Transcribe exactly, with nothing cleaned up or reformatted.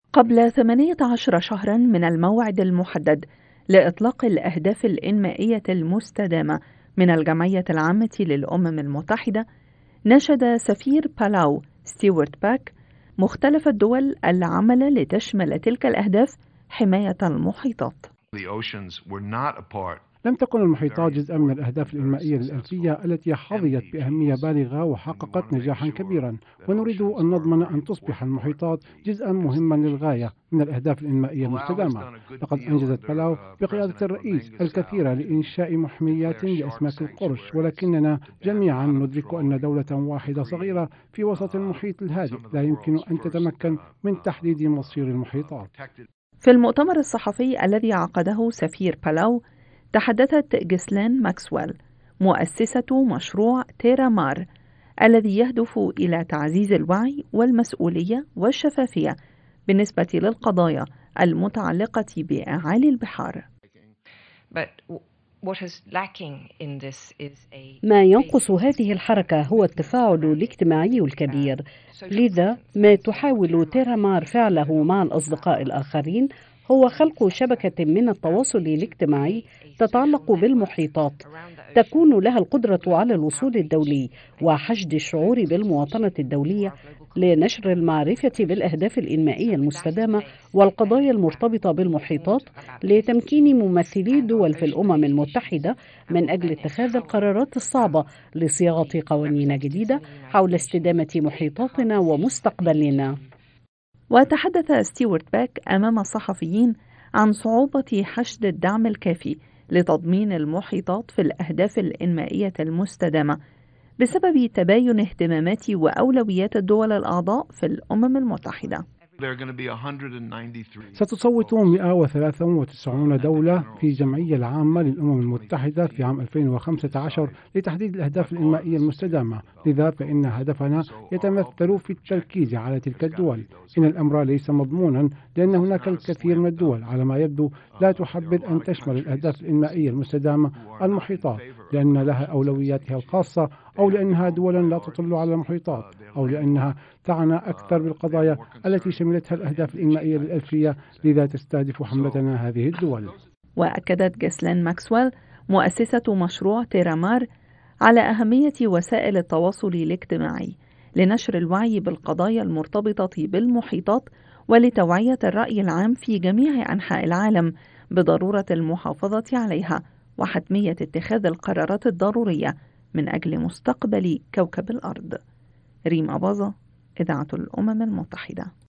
قبل ثمانية عشر شهرا من الموعد المحدد لإطلاق الأهداف الإنمائية المستدامة من الجمعية العامة للأمم المتحدة، نشد سفير بالاو ستيوارت باك مختلف الدول العمل لتشمل تلك الأهداف حماية المحيطات. لم تكن المحيطات جزءا من الأهداف الإنمائية الألفية التي حظيت بأهمية بالغة وحققت نجاحا كبيرا، ونريد أن نضمن أن تصبح المحيطات جزءا مهما للغاية من الأهداف الإنمائية المستدامة. لقد أنجزت بالاو بقيادة الرئيس الكثير لإنشاء محميات لأسماك القرش، ولكننا جميعا ندرك أن دولة واحدة صغيرة في وسط المحيط الهادئ لا يمكن أن تتمكن من تحديد مصير المحيطات. في المؤتمر الصحفي الذي عقده سفير بالاو، تحدثت جيسلين ماكسويل مؤسسة مشروع تيرا مار الذي يهدف إلى تعزيز الوعي والمسؤولية والشفافية بالنسبة للقضايا المتعلقة بأعالي البحار. ما ينقص هذه الحركة هو التفاعل الاجتماعي الكبير، لذا ما تحاول تيرا مار فعله مع الأصدقاء الآخرين هو خلق شبكة من التواصل الاجتماعي تتعلق بالمحيطات، تكون لها القدرة على الوصول الدولي وحشد الشعور بالمواطنة الدولية لنشر المعرفة بالأهداف الإنمائية المستدامة والقضايا المرتبطة بالمحيطات، لتمكين ممثلي الدول في الأمم المتحدة من أجل اتخاذ القرارات الصعبة لصياغة قوانين جديدة حول استدامة محيطاتنا ومستقبلنا. وتحدث ستيوارت باك أمام الصحفيين عن صعوبة حشد الدعم الكافي لتضمين المحيطات في الأهداف الإنمائية المستدامة بسبب تباين اهتمامات وأولويات الدول الأعضاء في الأمم المتحدة. ستصوت مئة وثلاثة وتسعين دولة في الجمعية العامة للأمم المتحدة في عام ألفين وخمسة عشر لتحديد الأهداف الإنمائية المستدامة، لذا فإن هدفنا يتمثل في التركيز على تلك الدول. إن الأمر ليس مضمونا لأن هناك الكثير من الدول على ما يبدو لا تحبذ أن تشمل الأهداف الإنمائية المستدامة المحيطات لأن لها أولوياتها الخاصة، أو لأنها دول لا تطل على المحيطات، أو لأنها تعنى أكثر بالقضايا التي شملتها الأهداف الإنمائية الألفية، لذا تستهدف حملتنا هذه الدول. وأكدت جيسلين ماكسويل مؤسسة مشروع تيرا مار على أهمية وسائل التواصل الاجتماعي لنشر الوعي بالقضايا المرتبطة بالمحيطات ولتوعية الرأي العام في جميع أنحاء العالم بضرورة المحافظة عليها وحتمية اتخاذ القرارات الضرورية من أجل مستقبل كوكب الأرض. ريم أباظة، إذاعة الأمم المتحدة.